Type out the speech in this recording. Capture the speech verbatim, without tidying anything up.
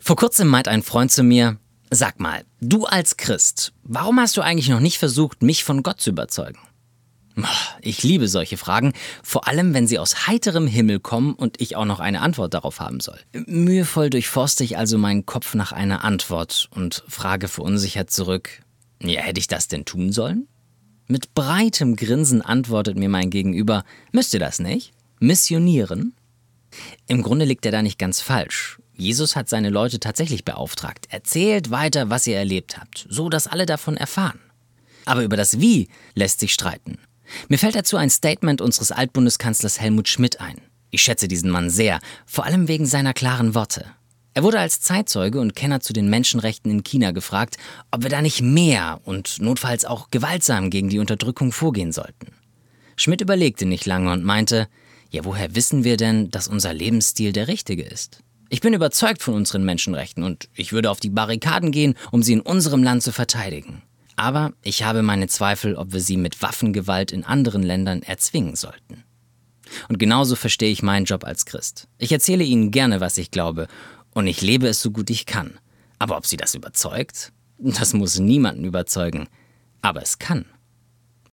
Vor kurzem meint ein Freund zu mir: Sag mal, du als Christ, warum hast du eigentlich noch nicht versucht, mich von Gott zu überzeugen? Ich liebe solche Fragen, vor allem wenn sie aus heiterem Himmel kommen und ich auch noch eine Antwort darauf haben soll. Mühevoll durchforste ich also meinen Kopf nach einer Antwort und frage verunsichert zurück: Ja, hätte ich das denn tun sollen? Mit breitem Grinsen antwortet mir mein Gegenüber: Müsst ihr das nicht? Missionieren? Im Grunde liegt er da nicht ganz falsch. Jesus hat seine Leute tatsächlich beauftragt. Erzählt weiter, was ihr erlebt habt, so dass alle davon erfahren. Aber über das Wie lässt sich streiten. Mir fällt dazu ein Statement unseres Altbundeskanzlers Helmut Schmidt ein. Ich schätze diesen Mann sehr, vor allem wegen seiner klaren Worte. Er wurde als Zeitzeuge und Kenner zu den Menschenrechten in China gefragt, ob wir da nicht mehr und notfalls auch gewaltsam gegen die Unterdrückung vorgehen sollten. Schmidt überlegte nicht lange und meinte: Ja, woher wissen wir denn, dass unser Lebensstil der richtige ist? Ich bin überzeugt von unseren Menschenrechten und ich würde auf die Barrikaden gehen, um sie in unserem Land zu verteidigen. Aber ich habe meine Zweifel, ob wir sie mit Waffengewalt in anderen Ländern erzwingen sollten. Und genauso verstehe ich meinen Job als Christ. Ich erzähle Ihnen gerne, was ich glaube, und ich lebe es so gut ich kann. Aber ob Sie das überzeugt? Das muss niemanden überzeugen. Aber es kann.